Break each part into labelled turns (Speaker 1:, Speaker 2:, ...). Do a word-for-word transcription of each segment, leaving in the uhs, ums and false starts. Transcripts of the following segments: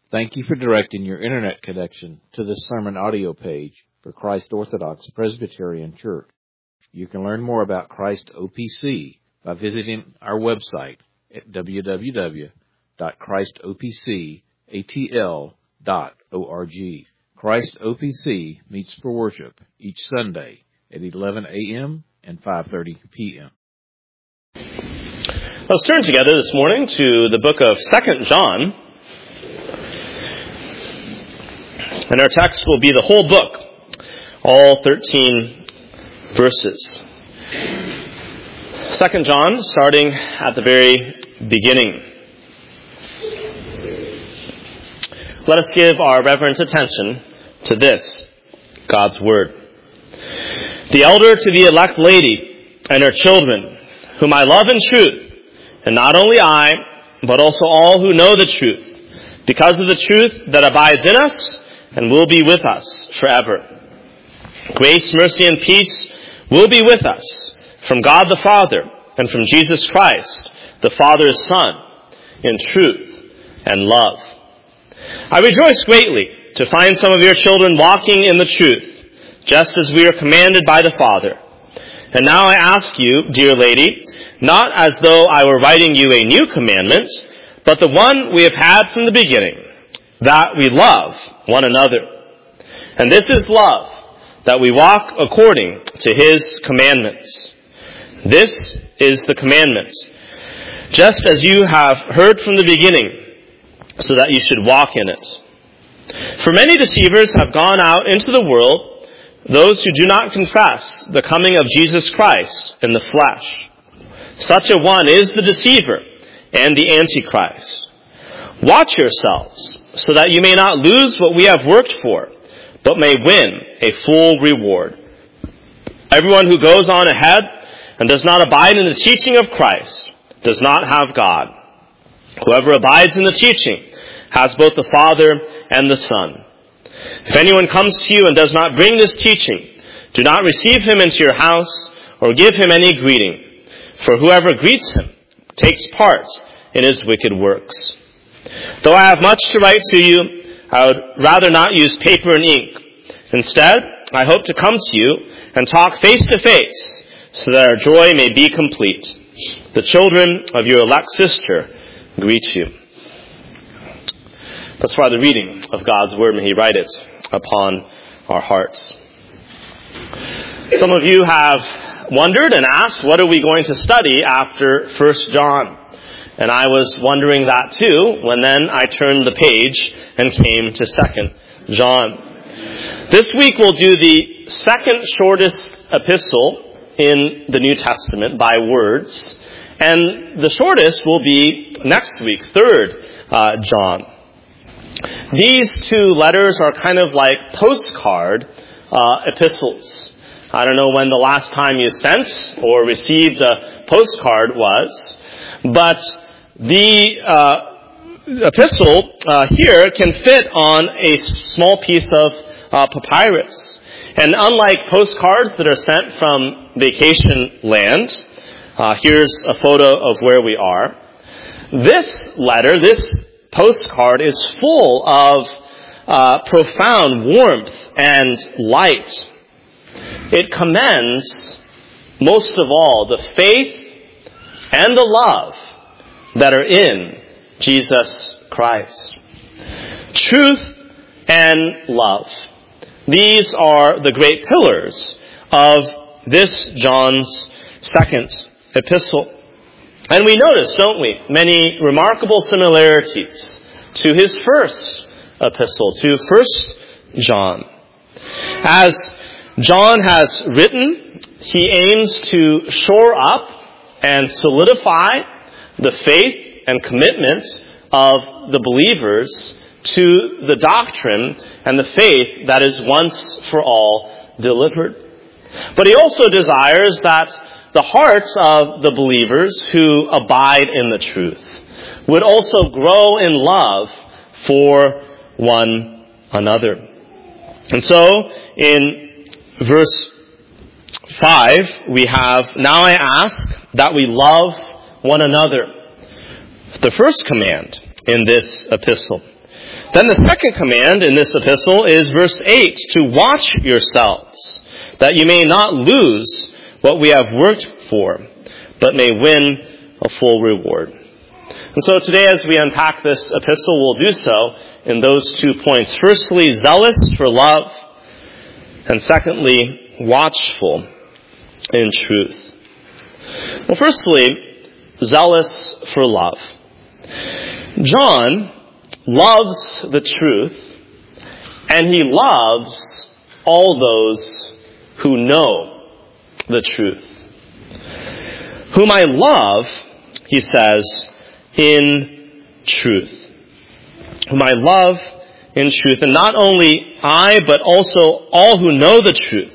Speaker 1: Thank you for directing your internet connection to this sermon audio page for Christ Orthodox Presbyterian Church. You can learn more about Christ O P C by visiting our website at w w w dot christ o p c a t l dot org. Christ O P C meets for worship each Sunday at eleven a.m. and five thirty p.m.
Speaker 2: Let's turn together this morning to the book of Second John. And our text will be the whole book, all thirteen verses. Second John, starting at the very beginning. Let us give our reverent attention to this, God's Word. The elder to the elect lady and her children, whom I love in truth, and not only I, but also all who know the truth, because of the truth that abides in us and will be with us forever. Grace, mercy, and peace will be with us from God the Father and from Jesus Christ, the Father's Son, in truth and love. I rejoice greatly to find some of your children walking in the truth, just as we are commanded by the Father. And now I ask you, dear lady, not as though I were writing you a new commandment, but the one we have had from the beginning, that we love one another. And this is love, that we walk according to His commandments. This is the commandment, just as you have heard from the beginning, so that you should walk in it. For many deceivers have gone out into the world, those who do not confess the coming of Jesus Christ in the flesh. Such a one is the deceiver and the Antichrist. Watch yourselves, so that you may not lose what we have worked for, but may win a full reward. Everyone who goes on ahead and does not abide in the teaching of Christ does not have God. Whoever abides in the teaching has both the Father and the Son. If anyone comes to you and does not bring this teaching, do not receive him into your house or give him any greeting, for whoever greets him takes part in his wicked works. Though I have much to write to you, I would rather not use paper and ink. Instead, I hope to come to you and talk face to face, so that our joy may be complete. The children of your elect sister greet you. Thus far the reading of God's Word, may He write it upon our hearts. Some of you have wondered and asked, what are we going to study after First John? And I was wondering that too, when then I turned the page and came to Second John. This week we'll do the second shortest epistle in the New Testament by words, and the shortest will be next week, Third uh, John. These two letters are kind of like postcard uh, epistles. I don't know when the last time you sent or received a postcard was, but the uh, epistle uh, here can fit on a small piece of uh, papyrus. And unlike postcards that are sent from vacation land, uh, here's a photo of where we are. This letter, this postcard, is full of uh, profound warmth and light. It commends, most of all, the faith and the love that are in Jesus Christ. Truth and love. These are the great pillars of this John's second epistle. And we notice, don't we, many remarkable similarities to his first epistle, to First John. As John has written, he aims to shore up and solidify the faith and commitment of the believers to the doctrine and the faith that is once for all delivered. But he also desires that the hearts of the believers who abide in the truth would also grow in love for one another. And so, in verse five, we have, now I ask that we love one another. The first command in this epistle. Then the second command in this epistle is verse eight, to watch yourselves, that you may not lose what we have worked for, but may win a full reward. And so today as we unpack this epistle, we'll do so in those two points. Firstly, zealous for love, and secondly, watchful in truth. Well, firstly, zealous for love. John loves the truth, and he loves all those who know the truth. Whom I love, he says, in truth. Whom I love in truth. And not only I, but also all who know the truth.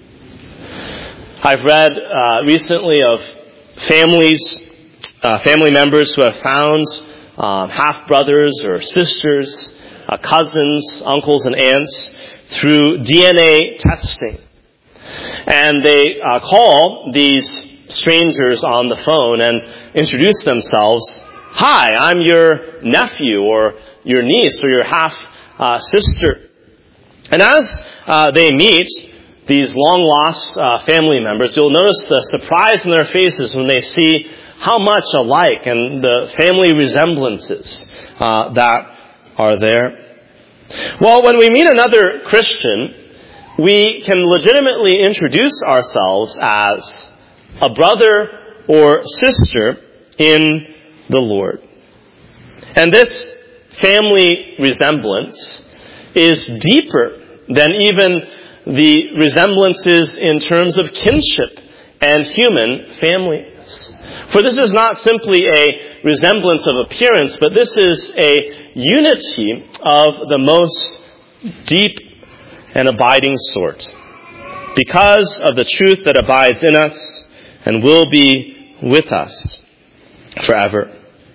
Speaker 2: I've read uh, recently of families, uh, family members who have found um, half-brothers or sisters, uh, cousins, uncles, and aunts through D N A testing. And they uh, call these strangers on the phone and introduce themselves. Hi, I'm your nephew or your niece or your half-sister. Uh, and as uh, they meet these long-lost uh, family members, you'll notice the surprise in their faces when they see how much alike and the family resemblances uh, that are there. Well, when we meet another Christian, we can legitimately introduce ourselves as a brother or sister in the Lord. And this family resemblance is deeper than even the resemblances in terms of kinship and human families. For this is not simply a resemblance of appearance, but this is a unity of the most deep and abiding sort, because of the truth that abides in us and will be with us forever.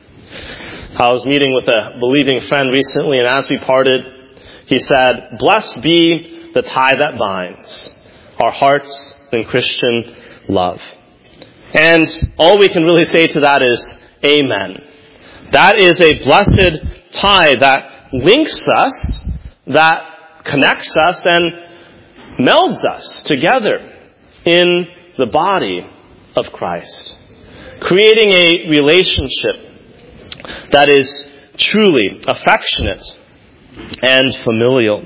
Speaker 2: I was meeting with a believing friend recently, and as we parted, he said, "Blessed be the tie that binds our hearts in Christian love." And all we can really say to that is, amen. That is a blessed tie that links us, that connects us, and melds us together in the body of Christ, creating a relationship that is truly affectionate and familial.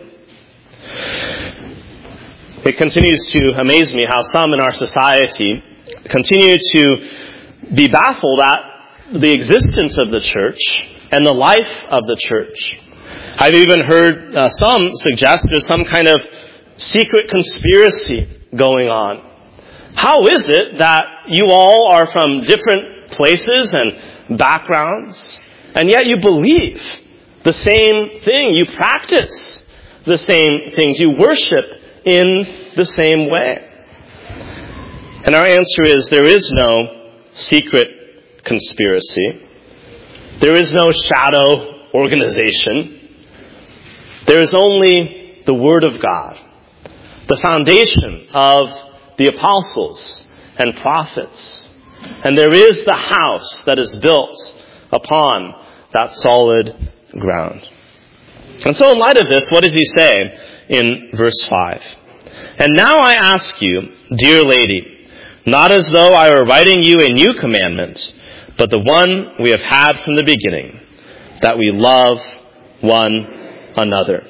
Speaker 2: It continues to amaze me how some in our society continue to be baffled at the existence of the church and the life of the church. I've even heard uh, some suggest there's some kind of secret conspiracy going on. How is it that you all are from different places and backgrounds, and yet you believe the same thing, you practice the same things, you worship in the same way? And our answer is, there is no secret conspiracy. There is no shadow organization. There is only the Word of God, the foundation of the apostles and prophets. And there is the house that is built upon that solid ground. And so in light of this, what does he say in verse five? And now I ask you, dear lady, not as though I were writing you a new commandment, but the one we have had from the beginning, that we love one another.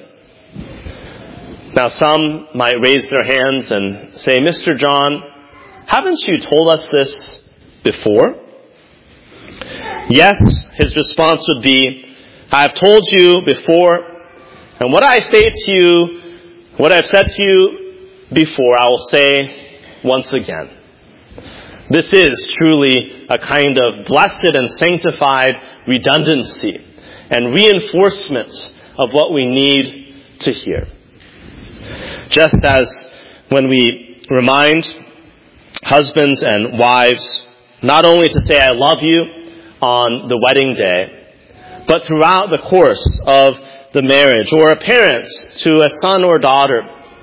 Speaker 2: Now some might raise their hands and say, Mister John, haven't you told us this before? Yes, his response would be, I have told you before, and what I say to you, what I've said to you before, I will say once again. This is truly a kind of blessed and sanctified redundancy and reinforcement of what we need to hear. Just as when we remind husbands and wives not only to say I love you on the wedding day, but throughout the course of the marriage, or a parent to a son or daughter,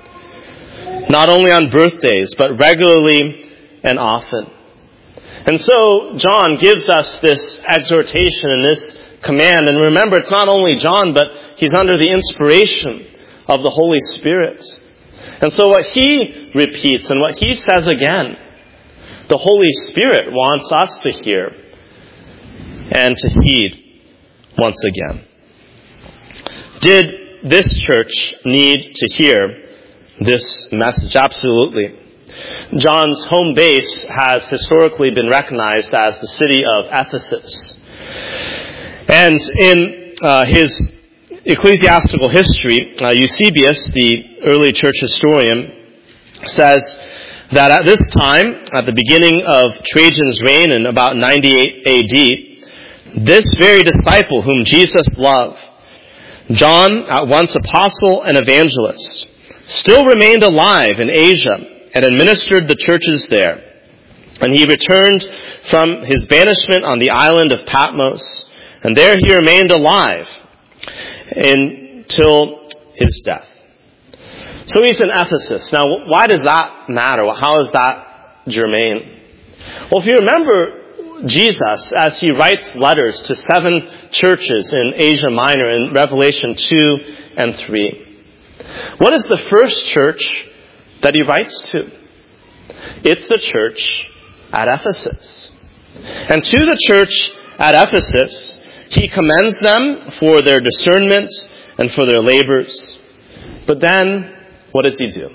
Speaker 2: not only on birthdays, but regularly and often. And so John gives us this exhortation and this command. And remember, it's not only John, but he's under the inspiration of the Holy Spirit. And so what he repeats and what he says again, the Holy Spirit wants us to hear and to heed once again. Did this church need to hear this message? Absolutely. John's home base has historically been recognized as the city of Ephesus. And in uh, his ecclesiastical history, uh, Eusebius, the early church historian, says that at this time, at the beginning of Trajan's reign in about ninety-eight A D, this very disciple whom Jesus loved, John, at once apostle and evangelist, still remained alive in Asia and administered the churches there. And he returned from his banishment on the island of Patmos, and there he remained alive until his death. So he's in Ephesus. Now, why does that matter? How is that germane? Well, if you remember Jesus, as he writes letters to seven churches in Asia Minor in Revelation two and three, what is the first church that he writes to? It's the church at Ephesus. And to the church at Ephesus, he commends them for their discernment and for their labors. But then, what does he do?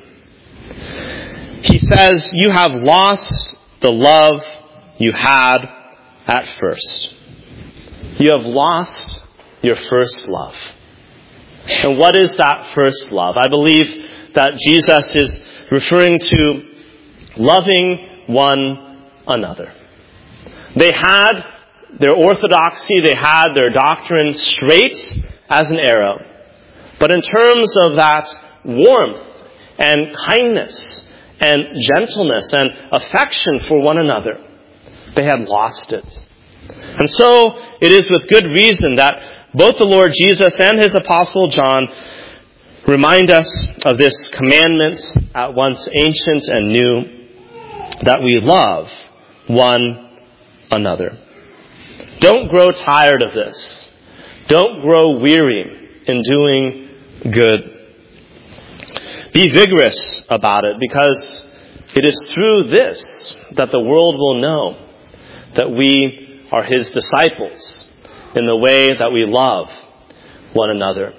Speaker 2: He says, you have lost the love you had at first. You have lost your first love. And what is that first love? I believe that Jesus is referring to loving one another. They had their orthodoxy, they had their doctrine straight as an arrow. But in terms of that warmth and kindness and gentleness and affection for one another, they had lost it. And so it is with good reason that both the Lord Jesus and his apostle John remind us of this commandment, at once ancient and new, that we love one another. Don't grow tired of this. Don't grow weary in doing good. Be vigorous about it, because it is through this that the world will know that we are his disciples in the way that we love one another.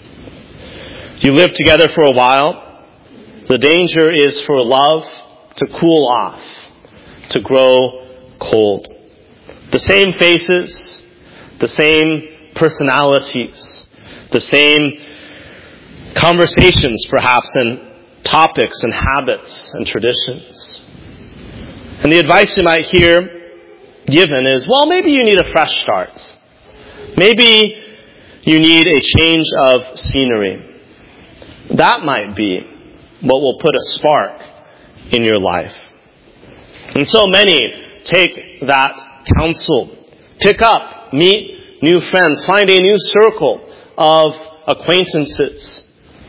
Speaker 2: You live together for a while, the danger is for love to cool off, to grow cold. The same faces, the same personalities, the same conversations perhaps, and topics and habits and traditions. And the advice you might hear given is, well, maybe you need a fresh start. Maybe you need a change of scenery. That might be what will put a spark in your life. And so many take that counsel. Pick up, meet new friends, find a new circle of acquaintances.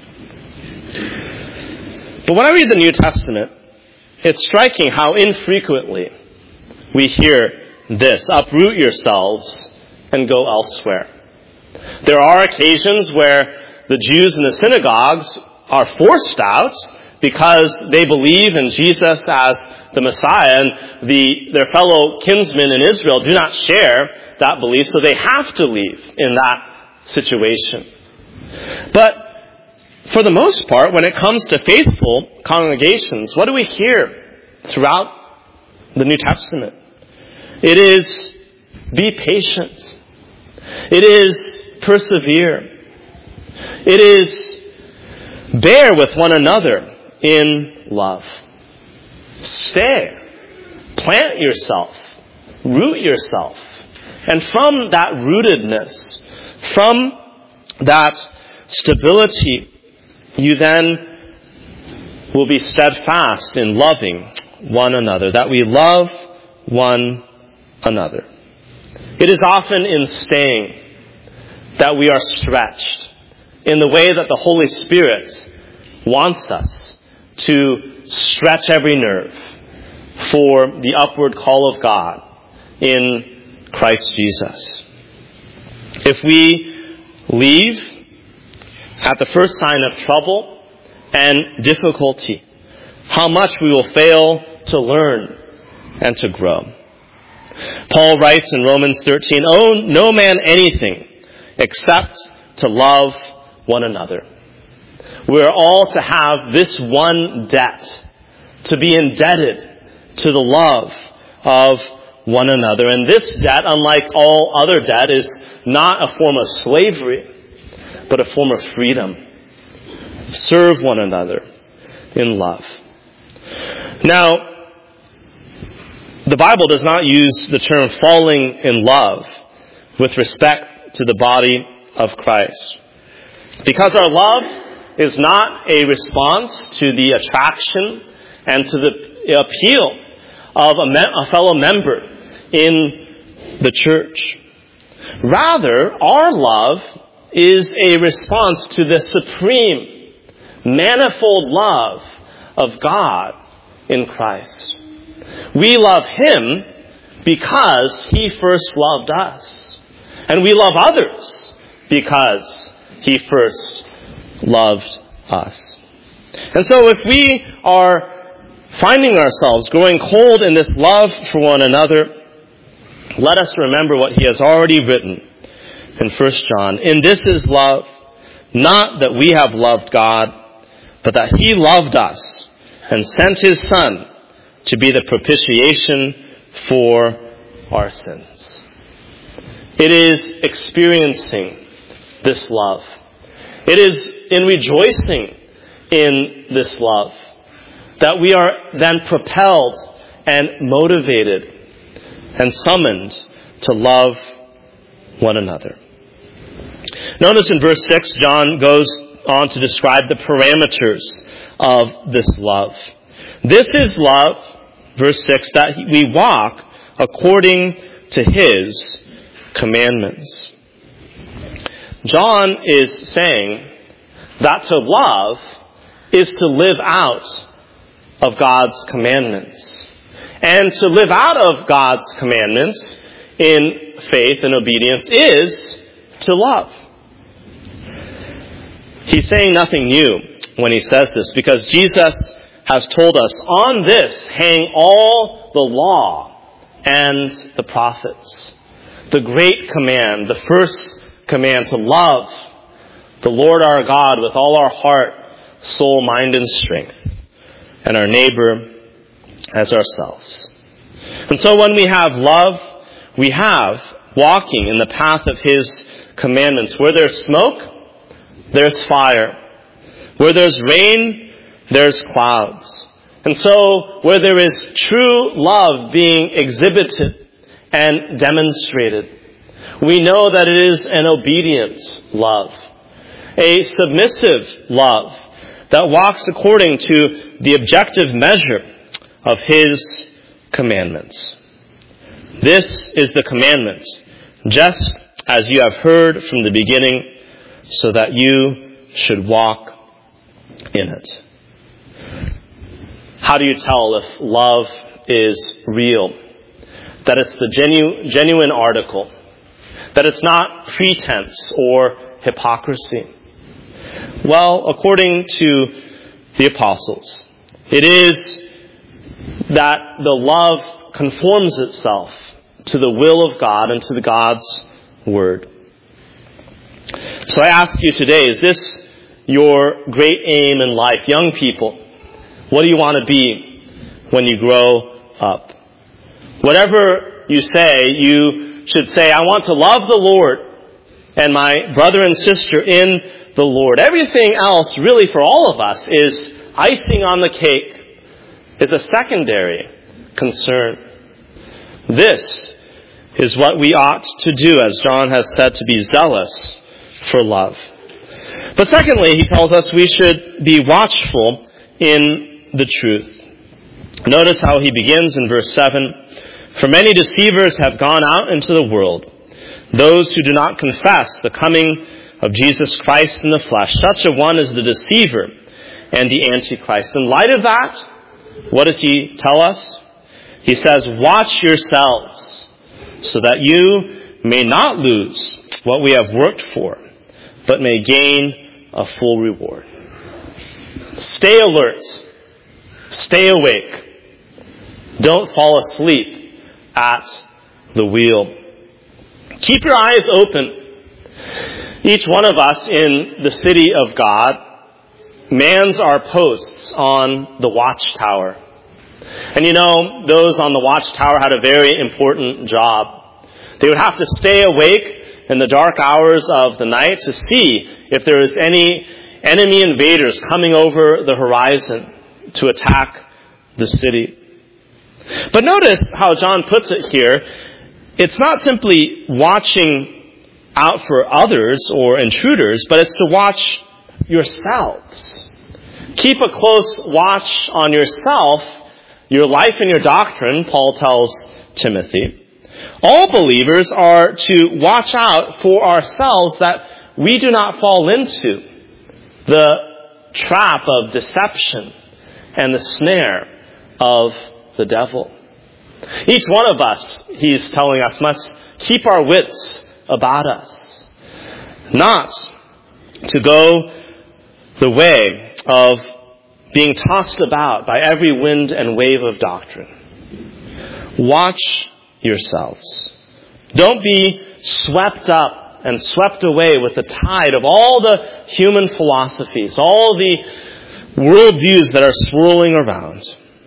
Speaker 2: But when I read the New Testament, it's striking how infrequently we hear this: uproot yourselves and go elsewhere. There are occasions where the Jews in the synagogues are forced out because they believe in Jesus as the Messiah, and the, their fellow kinsmen in Israel do not share that belief, so they have to leave in that situation. But for the most part, when it comes to faithful congregations, what do we hear throughout the New Testament? It is, be patient. It is, persevere. It is, bear with one another in love. Stay. Plant yourself. Root yourself. And from that rootedness, from that stability, you then will be steadfast in loving one another, that we love one another. It is often in staying that we are stretched in the way that the Holy Spirit wants us to stretch every nerve for the upward call of God in Christ Jesus. If we leave at the first sign of trouble and difficulty, how much we will fail to learn and to grow. Paul writes in Romans thirteen, "Owe no man anything except to love one another." We are all to have this one debt, to be indebted to the love of one another. And this debt, unlike all other debt, is not a form of slavery, but a form of freedom. Serve one another in love. Now, the Bible does not use the term falling in love with respect to the body of Christ, because our love is not a response to the attraction and to the appeal of a, me- a fellow member in the church. Rather, our love is a response to the supreme, manifold love of God in Christ. We love Him because He first loved us. And we love others because He first loved us. And so if we are finding ourselves growing cold in this love for one another, let us remember what he has already written in First John. "In this is love, not that we have loved God, but that He loved us and sent His Son to be the propitiation for our sins." It is experiencing this love. It is in rejoicing in this love that we are then propelled and motivated and summoned to love one another. Notice in verse six, John goes on to describe the parameters of this love. This is love, verse six, that we walk according to His commandments. John is saying that to love is to live out of God's commandments. And to live out of God's commandments in faith and obedience is to love. He's saying nothing new when he says this, because Jesus has told us, "On this hang all the law and the prophets." The great command, the first command, to love the Lord our God with all our heart, soul, mind, and strength, and our neighbor as ourselves. And so when we have love, we have walking in the path of His commandments. Where there's smoke, there's fire. Where there's rain, there's clouds. And so where there is true love being exhibited and demonstrated, we know that it is an obedient love, a submissive love that walks according to the objective measure of His commandments. This is the commandment, just as you have heard from the beginning, so that you should walk in it. How do you tell if love is real? That it's the genu- genuine article. That it's not pretense or hypocrisy. Well, according to the apostles, it is that the love conforms itself to the will of God and to the God's word. So I ask you today, is this your great aim in life? Young people, what do you want to be when you grow up? Whatever you say, you should say, I want to love the Lord and my brother and sister in the Lord. Everything else, really, for all of us, is icing on the cake, is a secondary concern. This is what we ought to do, as John has said, to be zealous for love. But secondly, he tells us we should be watchful in the truth. Notice how he begins in verse seven. For many deceivers have gone out into the world, those who do not confess the coming of Jesus Christ in the flesh. Such a one is the deceiver and the Antichrist. In light of that, what does he tell us? He says, watch yourselves so that you may not lose what we have worked for, but may gain a full reward. Stay alert. Stay awake. Don't fall asleep at the wheel. Keep your eyes open. Each one of us in the city of God mans our posts on the watchtower. And you know, those on the watchtower had a very important job. They would have to stay awake in the dark hours of the night to see if there was any enemy invaders coming over the horizon to attack the city. But notice how John puts it here. It's not simply watching out for others or intruders, but it's to watch yourselves. Keep a close watch on yourself, your life and your doctrine, Paul tells Timothy. All believers are to watch out for ourselves that we do not fall into the trap of deception and the snare of the devil. Each one of us, he's telling us, must keep our wits about us, not to go the way of being tossed about by every wind and wave of doctrine. Watch yourselves. Don't be swept up and swept away with the tide of all the human philosophies, all the worldviews that are swirling around.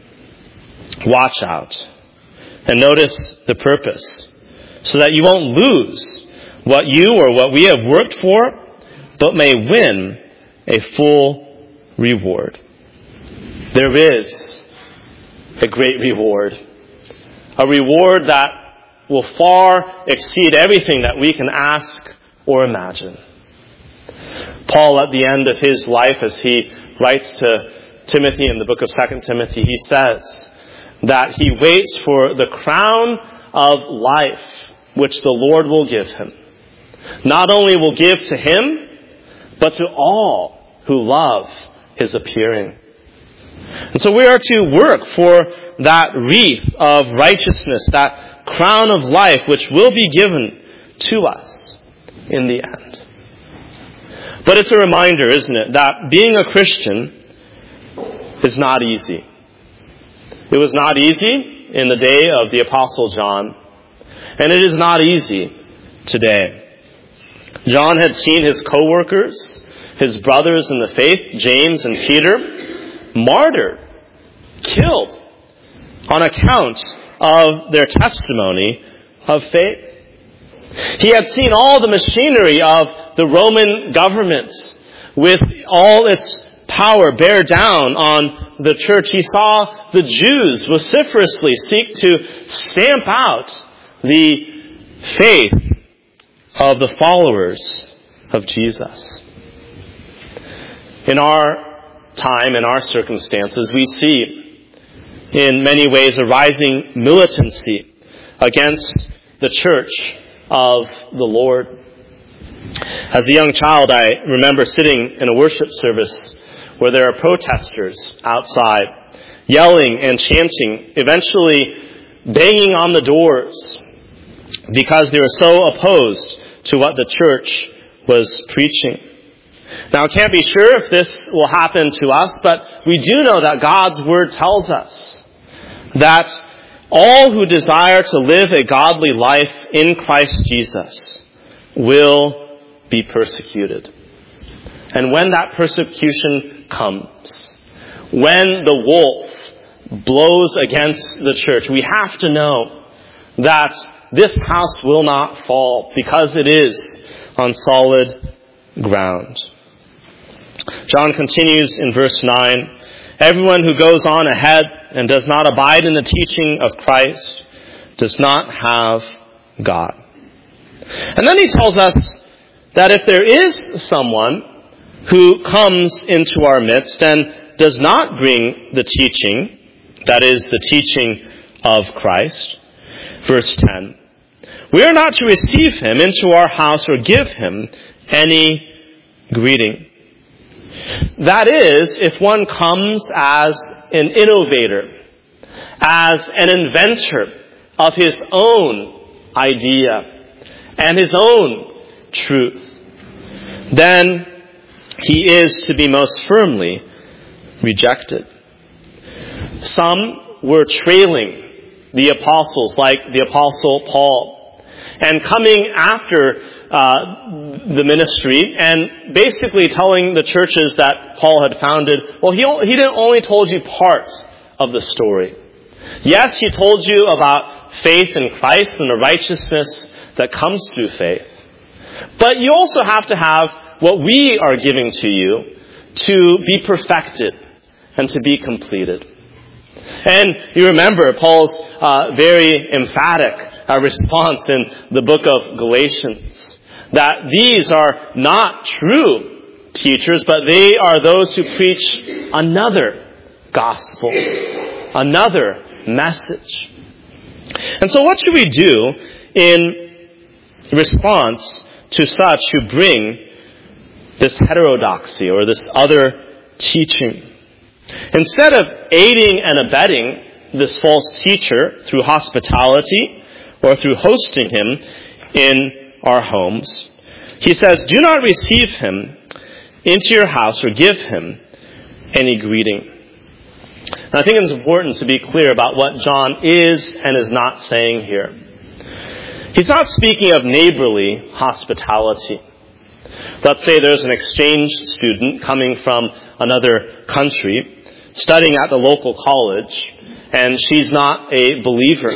Speaker 2: Watch out. And notice the purpose, so that you won't lose what you or what we have worked for, but may win a full reward. There is a great reward. A reward that will far exceed everything that we can ask or imagine. Paul, at the end of his life, as he writes to Timothy in the book of Second Timothy, he says that he waits for the crown of life which the Lord will give him. Not only will give to him, but to all who love his appearing. And so we are to work for that wreath of righteousness, that crown of life which will be given to us in the end. But it's a reminder, isn't it, that being a Christian is not easy. It was not easy in the day of the Apostle John, and it is not easy today. John had seen his co-workers, his brothers in the faith, James and Peter, martyred, killed, on account of their testimony of faith. He had seen all the machinery of the Roman government with all its power bear down on the church. He saw the Jews vociferously seek to stamp out the faith of the followers of Jesus. In our time, in our circumstances, we see in many ways a rising militancy against the church of the Lord. As a young child, I remember sitting in a worship service where there are protesters outside, yelling and chanting, eventually banging on the doors because they were so opposed to what the church was preaching. Now, I can't be sure if this will happen to us, but we do know that God's Word tells us that all who desire to live a godly life in Christ Jesus will be persecuted. And when that persecution comes, when the wolf blows against the church, we have to know that this house will not fall because it is on solid ground. John continues in verse nine, everyone who goes on ahead and does not abide in the teaching of Christ does not have God. And then he tells us that if there is someone who comes into our midst and does not bring the teaching, that is, the teaching of Christ, verse ten, we are not to receive him into our house or give him any greeting. That is, if one comes as an innovator, as an inventor of his own idea, and his own truth, then he is to be most firmly rejected. Some were trailing the apostles, like the Apostle Paul, and coming after uh, the ministry and basically telling the churches that Paul had founded, well, he, he didn't only told you parts of the story. Yes, he told you about faith in Christ and the righteousness that comes through faith. But you also have to have what we are giving to you to be perfected and to be completed. And you remember Paul's uh, very emphatic uh, response in the book of Galatians, that these are not true teachers, but they are those who preach another gospel, another message. And so what should we do in response to such who bring this heterodoxy or this other teaching? Instead of aiding and abetting this false teacher through hospitality or through hosting him in our homes, he says, do not receive him into your house or give him any greeting. And I think it's important to be clear about what John is and is not saying here. He's not speaking of neighborly hospitality. Let's say there's an exchange student coming from another country studying at the local college, and she's not a believer.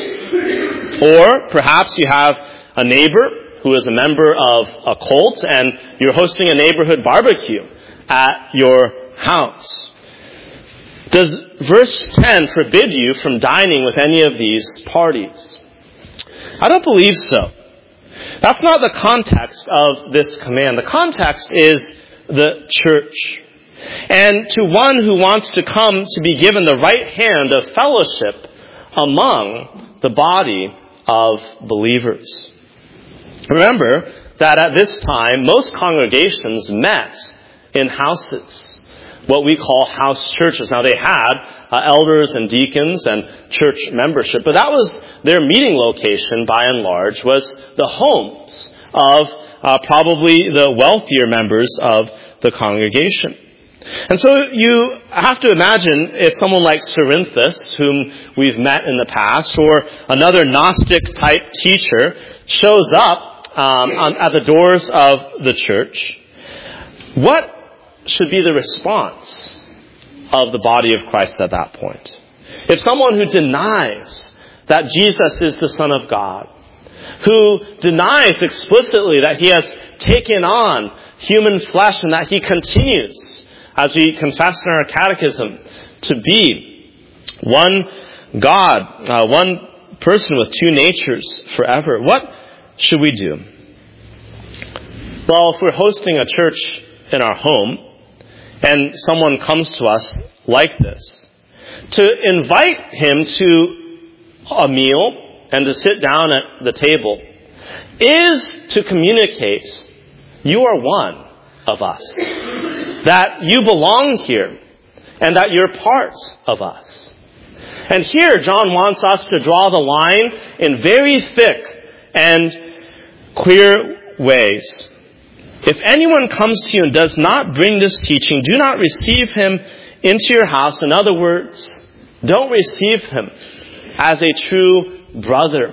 Speaker 2: Or perhaps you have a neighbor who is a member of a cult, and you're hosting a neighborhood barbecue at your house. Does verse ten forbid you from dining with any of these parties? I don't believe so. That's not the context of this command. The context is the church. And to one who wants to come to be given the right hand of fellowship among the body of believers. Remember that at this time, most congregations met in houses, what we call house churches. Now, they had uh, elders and deacons and church membership, but that was their meeting location, by and large, was the homes of uh, probably the wealthier members of the congregation. And so you have to imagine if someone like Cerinthus, whom we've met in the past, or another Gnostic-type teacher shows up um, on, at the doors of the church, what should be the response of the body of Christ at that point? If someone who denies that Jesus is the Son of God, who denies explicitly that he has taken on human flesh and that he continues, as we confess in our catechism, to be one God, uh, one person with two natures forever, what should we do? Well, if we're hosting a church in our home and someone comes to us like this, to invite him to a meal and to sit down at the table is to communicate, you are one of us, that you belong here, and that you're part of us. And here, John wants us to draw the line in very thick and clear ways. If anyone comes to you and does not bring this teaching, do not receive him into your house. In other words, don't receive him as a true brother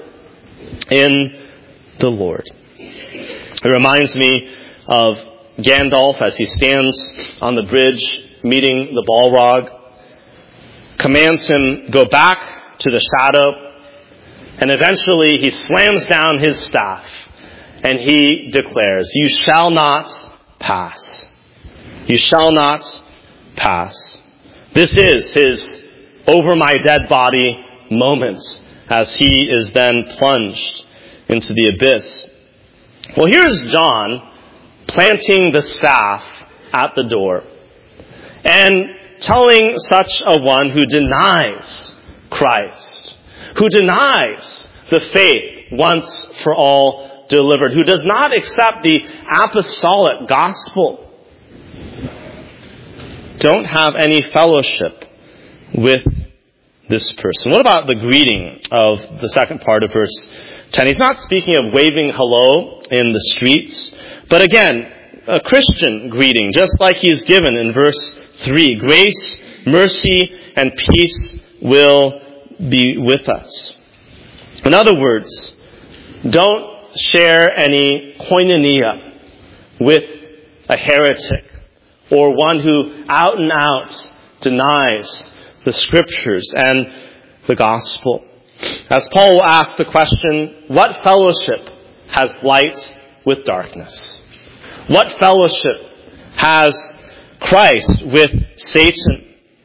Speaker 2: in the Lord. It reminds me of Gandalf as he stands on the bridge meeting the Balrog, commands him go back to the shadow, and eventually he slams down his staff and he declares, you shall not pass. You shall not pass. This is his over my dead body moment as he is then plunged into the abyss. Well, here's John planting the staff at the door and telling such a one who denies Christ, who denies the faith once for all delivered, who does not accept the apostolic gospel, don't have any fellowship with this person. What about the greeting of the second part of verse ten? He's not speaking of waving hello in the streets. But again, a Christian greeting, just like he is given in verse three. Grace, mercy, and peace will be with us. In other words, don't share any koinonia with a heretic or one who out and out denies the Scriptures and the gospel. As Paul will ask the question, what fellowship has light with darkness? What fellowship has Christ with Satan?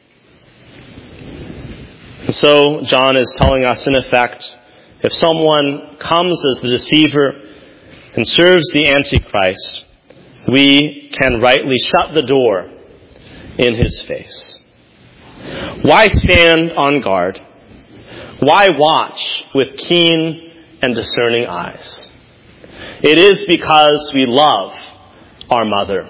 Speaker 2: And so John is telling us, in effect, if someone comes as the deceiver and serves the Antichrist, we can rightly shut the door in his face. Why stand on guard? Why watch with keen and discerning eyes? It is because we love our mother.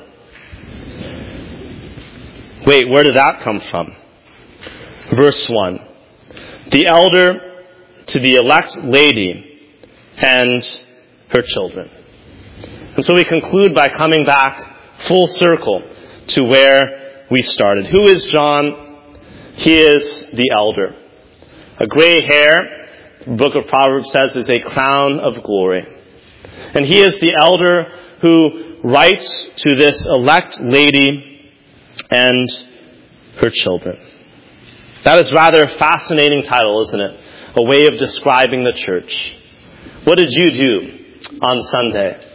Speaker 2: Wait, where did that come from? Verse one. The elder to the elect lady and her children. And so we conclude by coming back full circle to where we started. Who is John? He is the elder. A gray hair, the book of Proverbs says, is a crown of glory. And he is the elder who writes to this elect lady and her children. That is rather a fascinating title, isn't it? A way of describing the church. What did you do on Sunday?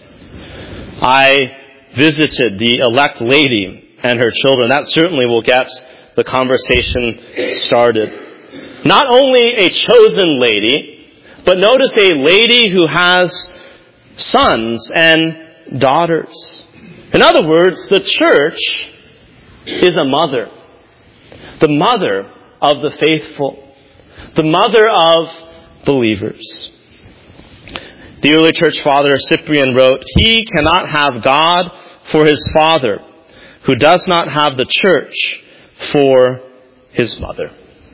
Speaker 2: I visited the elect lady and her children. That certainly will get the conversation started. Not only a chosen lady, but notice a lady who has sons and daughters. In other words, the church is a mother. The mother of the faithful. The mother of believers. The early church father Cyprian wrote, "He cannot have God for his father, who does not have the church for his mother."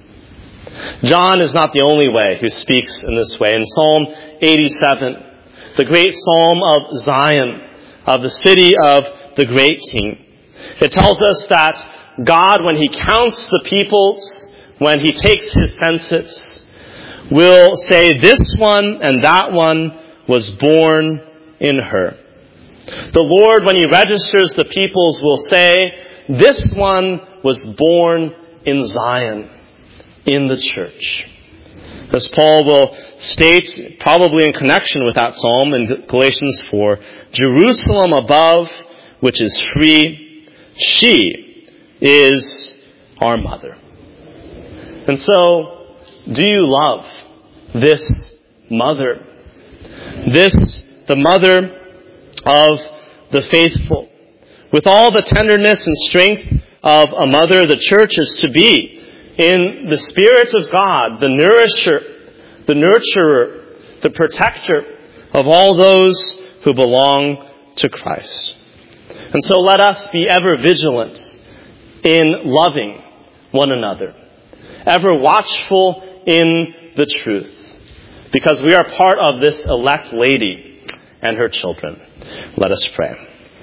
Speaker 2: John is not the only way who speaks in this way. In Psalm eighty-seven, the great psalm of Zion, of the city of the great king, it tells us that God, when he counts the peoples, when he takes his census, will say, "This one and that one was born in her." The Lord, when he registers the peoples, will say, "This one was born in Zion, in the church." As Paul will state, probably in connection with that psalm in Galatians four, "Jerusalem above, which is free, she is our mother." And so, do you love this mother? This, the mother of the faithful. With all the tenderness and strength of a mother, the church is to be in the Spirit of God, the nourisher, the nurturer, the protector of all those who belong to Christ. And so let us be ever vigilant in loving one another, ever watchful in the truth, because we are part of this elect lady and her children. Let us pray.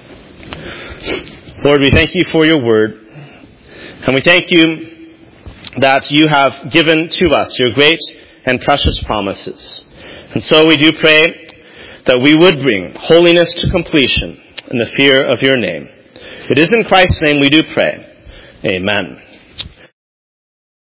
Speaker 2: Lord, we thank you for your word, and we thank you that you have given to us your great and precious promises. And so we do pray that we would bring holiness to completion in the fear of your name. It is in Christ's name we do pray. Amen.